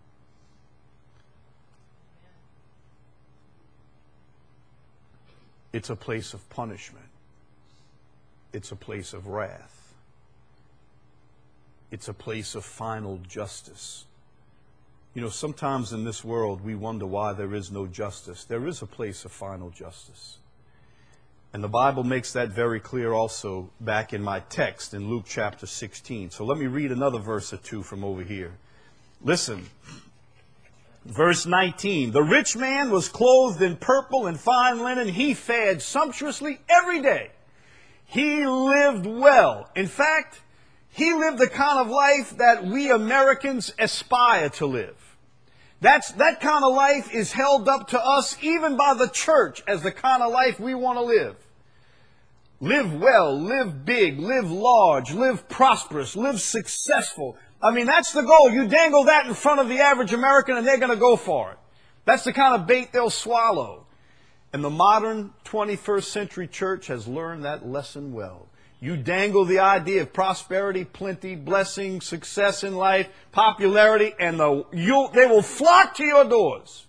It's a place of punishment. It's a place of wrath. It's a place of final justice. You know, sometimes in this world we wonder why there is no justice. There is a place of final justice. And the Bible makes that very clear also back in my text in Luke chapter sixteen. So let me read another verse or two from over here. Listen. Verse nineteen, the rich man was clothed in purple and fine linen. He fared sumptuously every day. He lived well. In fact, he lived the kind of life that we Americans aspire to live. That's, that kind of life is held up to us even by the church as the kind of life we want to live. Live well, live big, live large, live prosperous, live successful. I mean, that's the goal. You dangle that in front of the average American and they're going to go for it. That's the kind of bait they'll swallow. And the modern twenty-first century church has learned that lesson well. You dangle the idea of prosperity, plenty, blessing, success in life, popularity, and the, you'll, they will flock to your doors.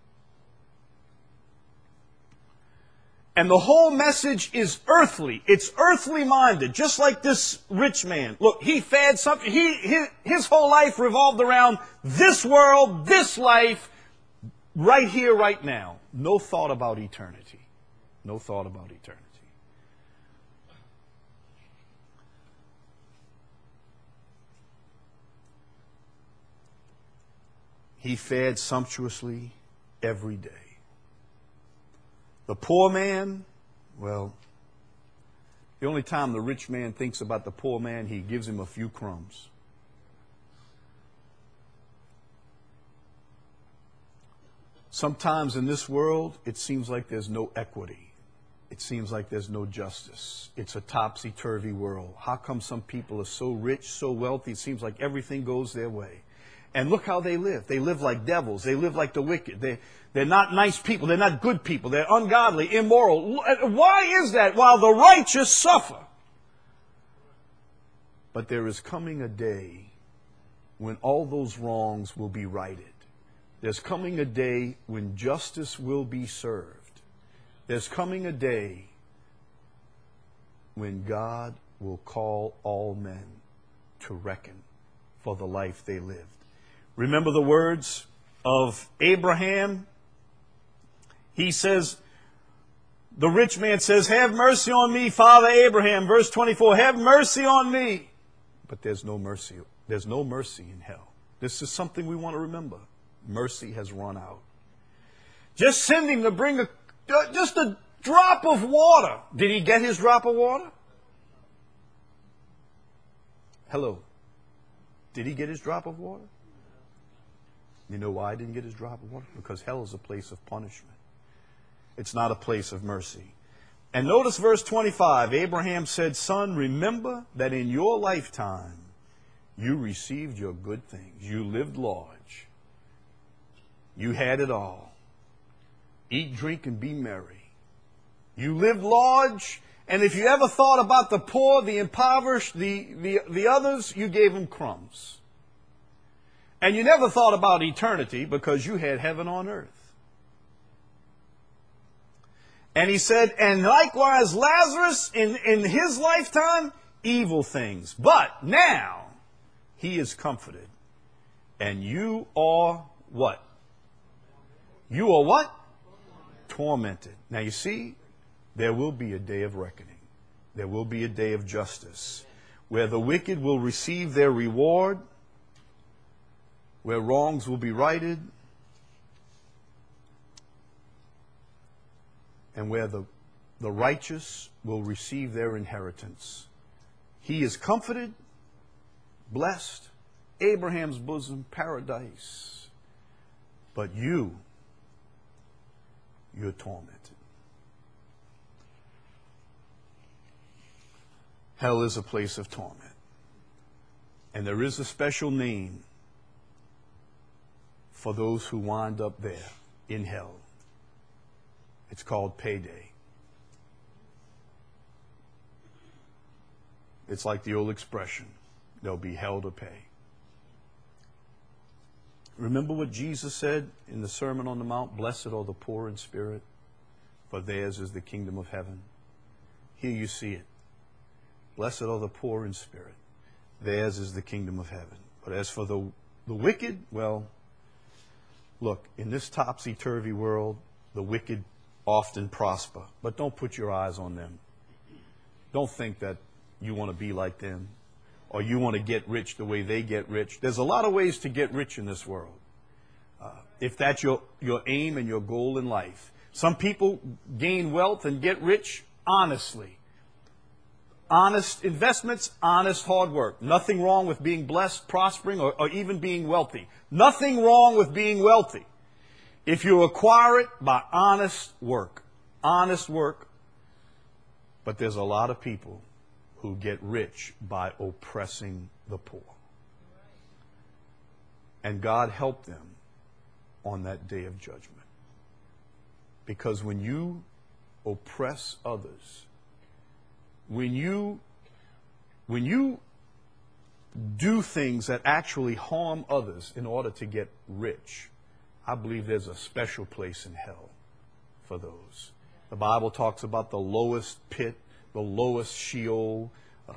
And the whole message is earthly. It's earthly minded, just like this rich man. Look, he fed something. He, his, his whole life revolved around this world, this life, right here, right now. No thought about eternity. No thought about eternity. he fared sumptuously every day. The poor man, well, the only time the rich man thinks about the poor man, he gives him a few crumbs. Sometimes in this world, it seems like there's no equity. It seems like there's no justice. It's a topsy-turvy world. How come some people are so rich, so wealthy, it seems like everything goes their way? And look how they live. They live like devils. They live like the wicked. They, they're not nice people. They're not good people. They're ungodly, immoral. Why is that? While the righteous suffer. But there is coming a day when all those wrongs will be righted. There's coming a day when justice will be served. There's coming a day when God will call all men to reckon for the life they lived. Remember the words of Abraham? He says, the rich man says, have mercy on me, Father Abraham. Verse twenty-four, have mercy on me. But there's no mercy. There's no mercy in hell. This is something we want to remember. Mercy has run out. Just send him to bring a, just a drop of water. Did he get his drop of water? Hello. Did he get his drop of water? You know why he didn't get his drop of water? Because hell is a place of punishment. It's not a place of mercy. And notice verse twenty-five. Abraham said, son, remember that in your lifetime you received your good things. You lived large. You had it all. Eat, drink, and be merry. You lived large, and if you ever thought about the poor, the impoverished, the, the, the others, you gave them crumbs. And you never thought about eternity because you had heaven on earth. And he said, and likewise Lazarus in, in his lifetime, evil things. But now he is comforted. And you are what? You are what? Tormented. Now you see, there will be a day of reckoning. There will be a day of justice where the wicked will receive their reward, where wrongs will be righted, and where the, the righteous will receive their inheritance. He is comforted, blessed, Abraham's bosom, paradise. But you, you're tormented. Hell is a place of torment. And there is a special name for those who wind up there in hell. It's called payday. It's like the old expression, there'll be hell to pay. Remember what Jesus said in the Sermon on the Mount? Blessed are the poor in spirit, for theirs is the kingdom of heaven. Here you see it. Blessed are the poor in spirit, theirs is the kingdom of heaven. But as for the, the wicked, well, look, in this topsy-turvy world, the wicked often prosper. But don't put your eyes on them. Don't think that you want to be like them, or you want to get rich the way they get rich. There's a lot of ways to get rich in this world. Uh, if that's your, your aim and your goal in life. Some people gain wealth and get rich honestly. Honest investments, honest hard work. Nothing wrong with being blessed, prospering, or, or even being wealthy. Nothing wrong with being wealthy if you acquire it by honest work. Honest work. But there's a lot of people who get rich by oppressing the poor. And God help them on that day of judgment. Because when you oppress others, when you, when you do things that actually harm others in order to get rich, I believe there's a special place in hell for those. The Bible talks about the lowest pit, the lowest Sheol. Uh,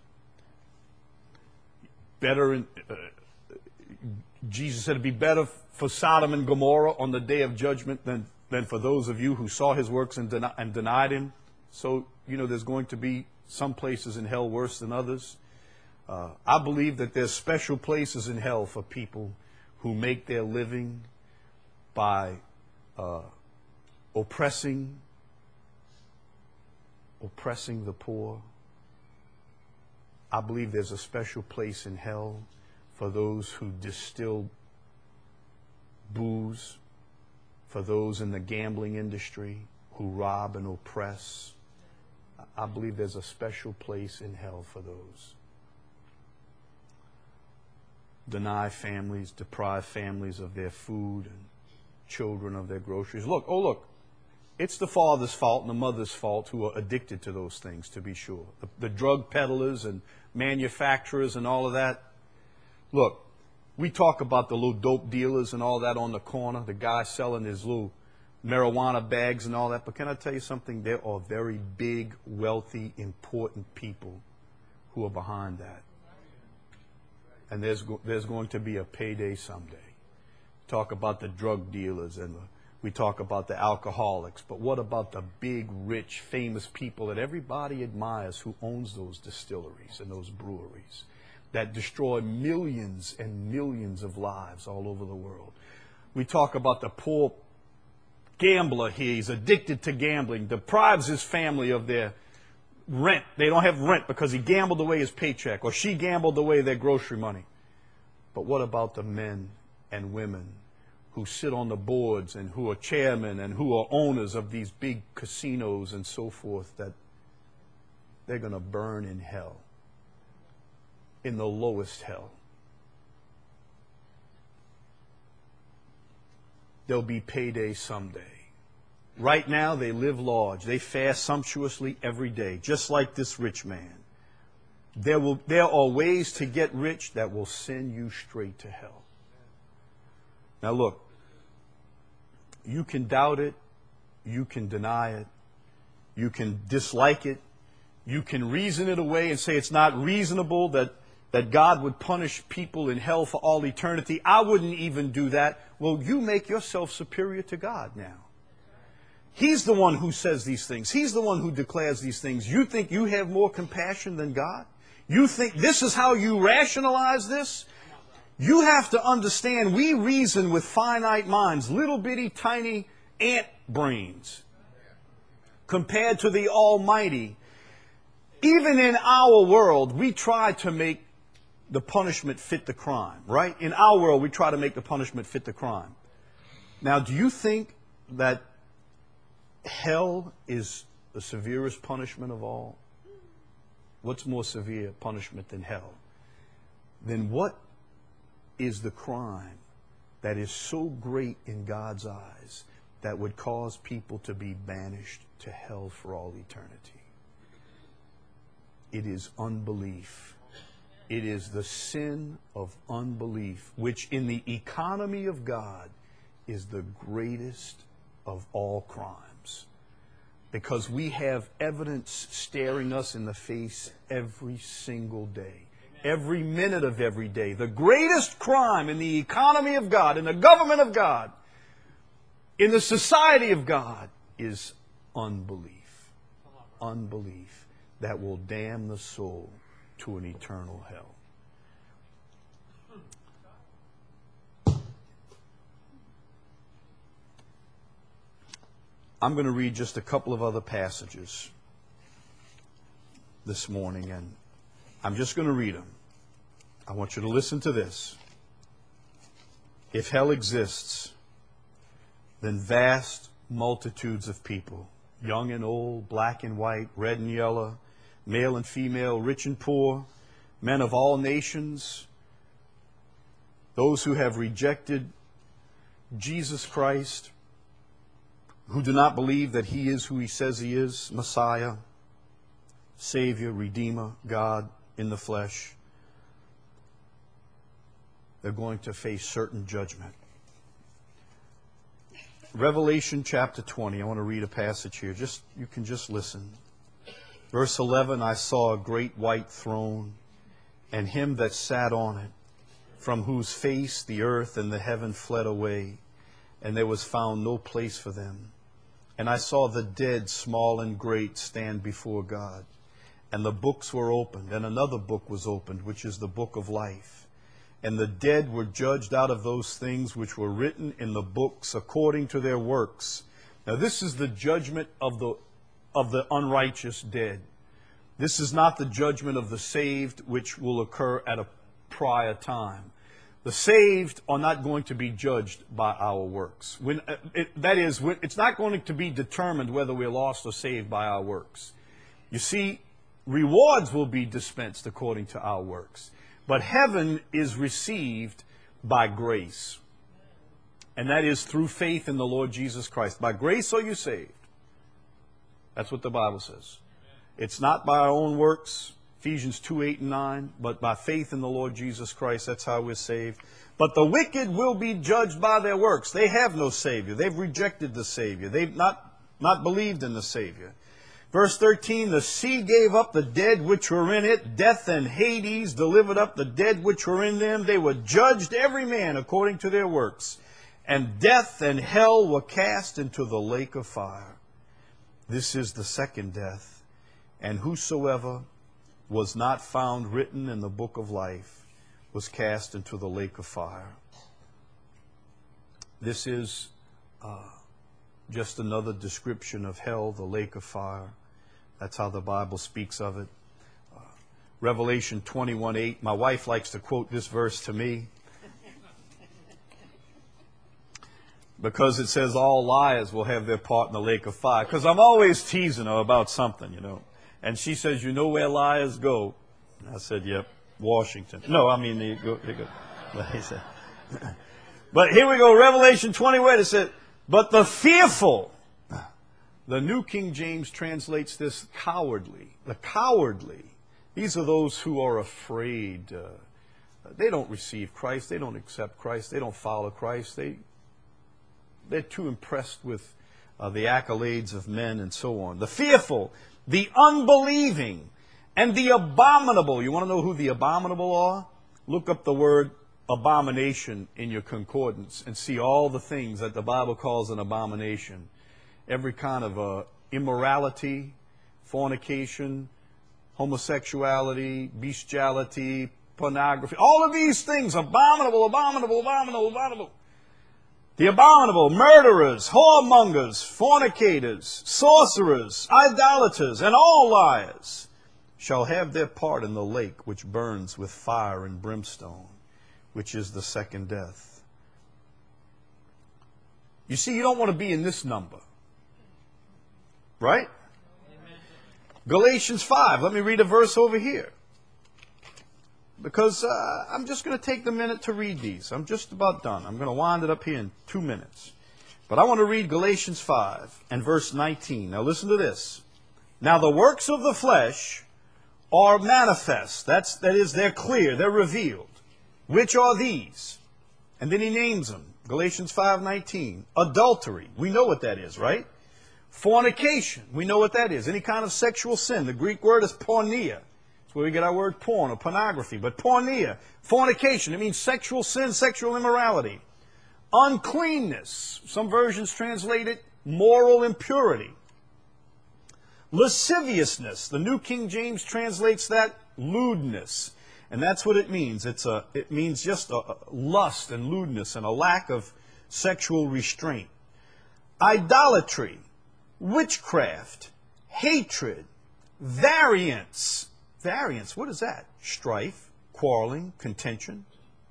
better, in, uh, Jesus said it'd be better for Sodom and Gomorrah on the day of judgment than, than for those of you who saw his works and, den- and denied him. So, you know, there's going to be some places in hell worse than others. Uh, I believe that there's special places in hell for people who make their living by uh, oppressing, oppressing the poor. I believe there's a special place in hell for those who distill booze, for those in the gambling industry who rob and oppress. I believe there's a special place in hell for those. Deny families, deprive families of their food and children of their groceries. Look, oh look, it's the father's fault and the mother's fault who are addicted to those things, to be sure. The, the drug peddlers and manufacturers and all of that. Look, we talk about the little dope dealers and all that on the corner, the guy selling his little marijuana bags and all that. But can I tell you something? There are very big, wealthy, important people who are behind that. And there's go- there's going to be a payday someday. Talk about the drug dealers and the, we talk about the alcoholics. But what about the big, rich, famous people that everybody admires who owns those distilleries and those breweries that destroy millions and millions of lives all over the world? We talk about the poor gambler here. He's addicted to gambling, deprives his family of their rent. They don't have rent because he gambled away his paycheck, or she gambled away their grocery money. But what about the men and women who sit on the boards and who are chairmen and who are owners of these big casinos and so forth, that they're going to burn in hell, in the lowest hell? There'll be payday someday. Right now, they live large. They fast sumptuously every day, just like this rich man. There will, there are ways to get rich that will send you straight to hell. Now look, you can doubt it, you can deny it, you can dislike it, you can reason it away and say it's not reasonable that, that God would punish people in hell for all eternity. I wouldn't even do that. Well, you make yourself superior to God now. He's the one who says these things. He's the one who declares these things. You think you have more compassion than God? You think this is how you rationalize this? You have to understand, we reason with finite minds, little bitty tiny ant brains, compared to the Almighty. Even in our world, we try to make the punishment fit the crime, right? In our world, we try to make the punishment fit the crime. Now, do you think that hell is the severest punishment of all? What's more severe punishment than hell? Then what is the crime that is so great in God's eyes that would cause people to be banished to hell for all eternity? It is unbelief. It is the sin of unbelief, which in the economy of God is the greatest of all crimes. Because we have evidence staring us in the face every single day. Every minute of every day. The greatest crime in the economy of God, in the government of God, in the society of God, is unbelief. Unbelief that will damn the soul to an eternal hell. I'm going to read just a couple of other passages this morning, and I'm just going to read them. I want you to listen to this. If hell exists, then vast multitudes of people, young and old, black and white, red and yellow, male and female, rich and poor, men of all nations, those who have rejected Jesus Christ, who do not believe that He is who He says He is, Messiah, Savior, Redeemer, God in the flesh, they're going to face certain judgment. Revelation chapter twenty, I want to read a passage here. Just you can just listen. Verse eleven, I saw a great white throne, and Him that sat on it, from whose face the earth and the heaven fled away, and there was found no place for them. And I saw the dead, small and great, stand before God. And the books were opened, and another book was opened, which is the book of life. and the dead were judged out of those things which were written in the books according to their works. Now this is the judgment of the of the unrighteous dead. This is not the judgment of the saved, which will occur at a prior time. The saved are not going to be judged by our works. When, it, that is, when, it's not going to be determined whether we're lost or saved by our works. You see, rewards will be dispensed according to our works. But heaven is received by grace. And that is through faith in the Lord Jesus Christ. By grace are you saved. That's what the Bible says. It's not by our own works, Ephesians two, eight, and nine, but by faith in the Lord Jesus Christ. That's how we're saved. But the wicked will be judged by their works. They have no Savior. They've rejected the Savior. They've not, not believed in the Savior. Verse thirteen, the sea gave up the dead which were in it. Death and Hades delivered up the dead which were in them. They were judged every man according to their works. And death and hell were cast into the lake of fire. This is the second death. And whosoever was not found written in the book of life was cast into the lake of fire. This is uh, just another description of hell, the lake of fire. That's how the Bible speaks of it. Uh, Revelation twenty-one, eight. My wife likes to quote this verse to me because it says all liars will have their part in the lake of fire. Because I'm always teasing her about something, you know. And she says, you know where liars go? And I said, yep, Washington. No, I mean, they go. They go. He said, but here we go, Revelation twenty-one. It said, but the fearful, the New King James translates this cowardly. The cowardly, these are those who are afraid. Uh, they don't receive Christ. They don't accept Christ. They don't follow Christ. They, they're too impressed with uh, the accolades of men and so on. The fearful, the unbelieving, and the abominable. You want to know who the abominable are? Look up the word abomination in your concordance and see all the things that the Bible calls an abomination. Every kind of uh, immorality, fornication, homosexuality, bestiality, pornography. All of these things, abominable, abominable, abominable, abominable. The abominable, murderers, whoremongers, fornicators, sorcerers, idolaters, and all liars shall have their part in the lake which burns with fire and brimstone, which is the second death. You see, you don't want to be in this number. Right? Amen. Galatians five. Let me read a verse over here. Because uh, I'm just going to take the minute to read these. I'm just about done. I'm going to wind it up here in two minutes. But I want to read Galatians five and verse nineteen. Now listen to this. Now the works of the flesh are manifest. That's, that is, they're clear. They're revealed. Which are these? And then he names them. Galatians five nineteen. Adultery. We know what that is, right? Fornication. We know what that is. Any kind of sexual sin. The Greek word is porneia. That's where we get our word porn or pornography. But porneia, fornication, it means sexual sin, sexual immorality. Uncleanness. Some versions translate it moral impurity. Lasciviousness. The New King James translates that lewdness. And that's what it means. It's a, it means just a, a lust and lewdness and a lack of sexual restraint. Idolatry, witchcraft, hatred, variance. Variance, what is that? Strife, quarreling, contention,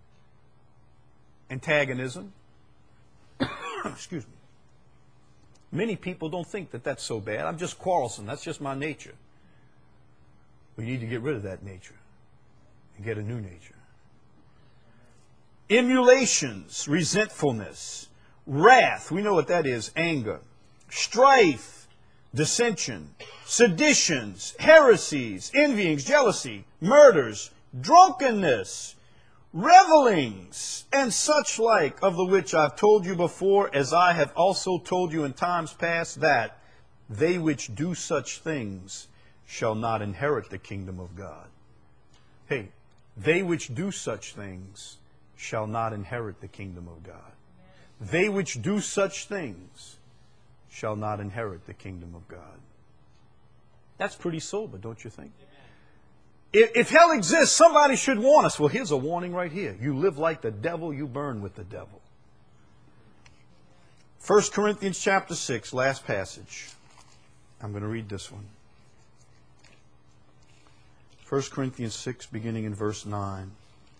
antagonism. Excuse me. Many people don't think that that's so bad. I'm just quarrelsome. That's just my nature. We need to get rid of that nature and get a new nature. Emulations, resentfulness, wrath. We know what that is. Anger, strife, dissension, seditions, heresies, envyings, jealousy, murders, drunkenness, revelings, and such like, of the which I've told you before, as I have also told you in times past, that they which do such things shall not inherit the kingdom of God. Hey, they which do such things shall not inherit the kingdom of God. They which do such things shall not inherit the kingdom of God. That's pretty sober, don't you think? If, if hell exists, somebody should warn us. Well, here's a warning right here. You live like the devil, you burn with the devil. First Corinthians chapter six, last passage. I'm going to read this one. First Corinthians six, beginning in verse nine.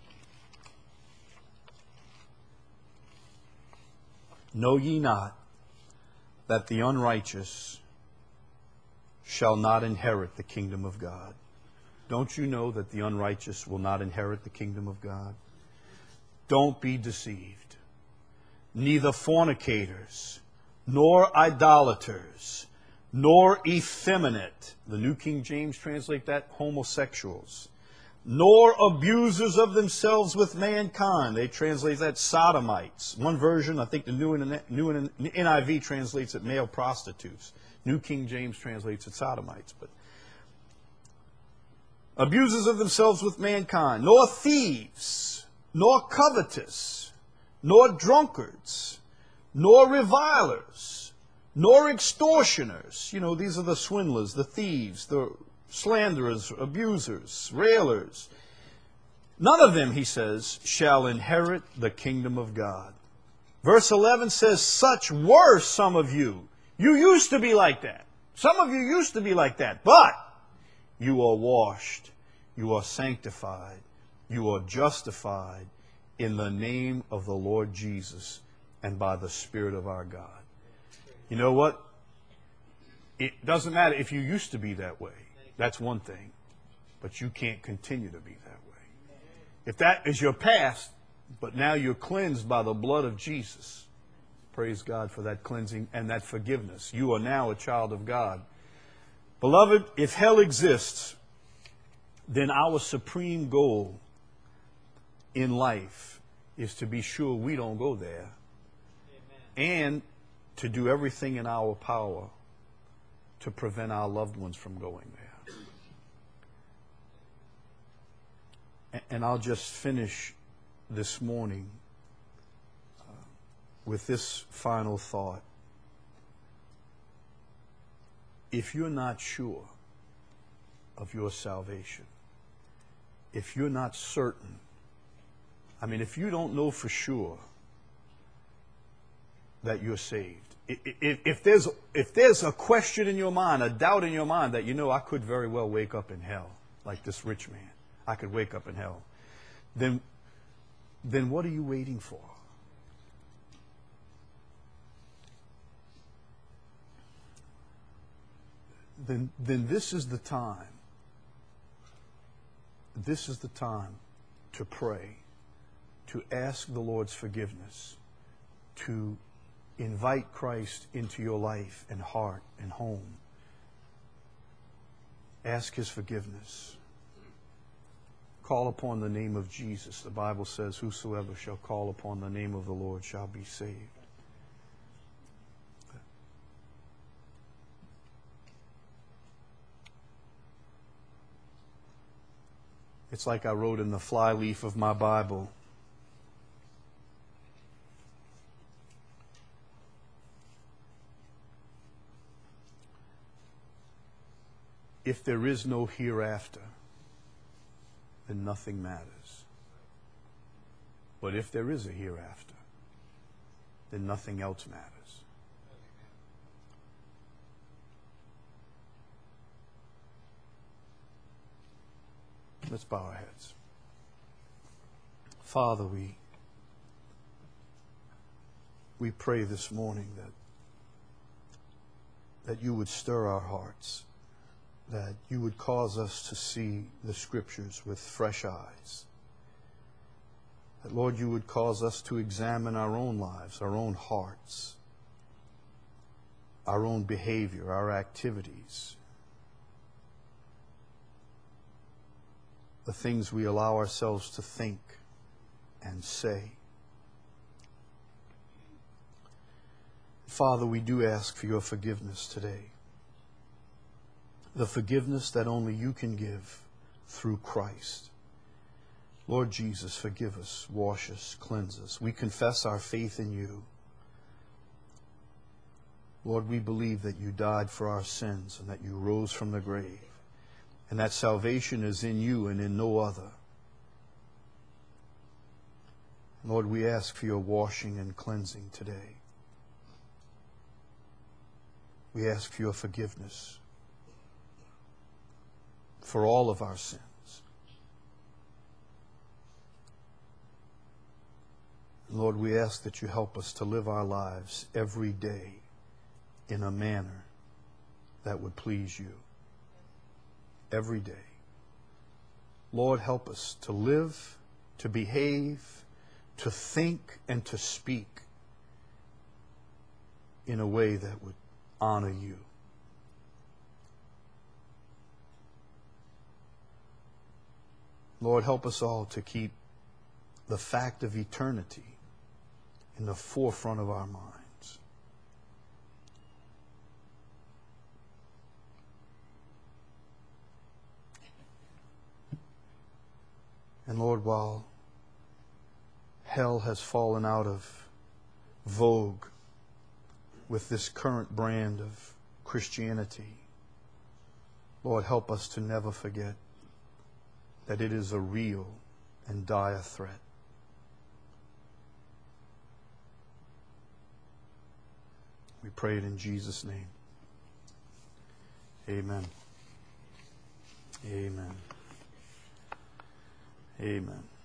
Know ye not that the unrighteous shall not inherit the kingdom of God? Don't you know that the unrighteous will not inherit the kingdom of God? Don't be deceived. Neither fornicators, nor idolaters, nor effeminate, the New King James translate that homosexuals, nor abusers of themselves with mankind. They translate that sodomites. One version, I think the New, New N I V translates it male prostitutes. New King James translates it sodomites. But abusers of themselves with mankind, nor thieves, nor covetous, nor drunkards, nor revilers, nor extortioners. You know, these are the swindlers, the thieves, the slanderers, abusers, railers. None of them, he says, shall inherit the kingdom of God. Verse eleven says, such were some of you. You used to be like that. Some of you used to be like that. But you are washed, you are sanctified, you are justified in the name of the Lord Jesus and by the Spirit of our God. You know what? It doesn't matter if you used to be that way. That's one thing. But you can't continue to be that way. If that is your past, but now you're cleansed by the blood of Jesus, praise God for that cleansing and that forgiveness. You are now a child of God. Beloved, if hell exists, then our supreme goal in life is to be sure we don't go there. Amen. And to do everything in our power to prevent our loved ones from going there. And I'll just finish this morning uh, with this final thought. If you're not sure of your salvation, if you're not certain, I mean, if you don't know for sure that you're saved, if, if, there's, if there's a question in your mind, a doubt in your mind that, you know, I could very well wake up in hell, like this rich man, I could wake up in hell, then, then what are you waiting for? Then, then this is the time. This is the time to pray, to ask the Lord's forgiveness, to invite Christ into your life and heart and home. Ask His forgiveness. Call upon the name of Jesus. The Bible says, whosoever shall call upon the name of the Lord shall be saved. It's like I wrote in the flyleaf of my Bible. If there is no hereafter, then nothing matters. But if there is a hereafter, then nothing else matters. Let's bow our heads. Father, we, we pray this morning that, that you would stir our hearts, that you would cause us to see the Scriptures with fresh eyes. That, Lord, you would cause us to examine our own lives, our own hearts, our own behavior, our activities, the things we allow ourselves to think and say. Father, we do ask for your forgiveness today. The forgiveness that only you can give through Christ. Lord Jesus, forgive us, wash us, cleanse us. We confess our faith in you. Lord, we believe that you died for our sins and that you rose from the grave. and that salvation is in you and in no other. Lord, we ask for your washing and cleansing today. We ask for your forgiveness for all of our sins. Lord, we ask that you help us to live our lives every day in a manner that would please you. Every day. Lord, help us to live, to behave, to think, and to speak in a way that would honor you. Lord, help us all to keep the fact of eternity in the forefront of our minds. And Lord, while hell has fallen out of vogue with this current brand of Christianity, Lord, help us to never forget that it is a real and dire threat. We pray it in Jesus' name. Amen. Amen. Amen.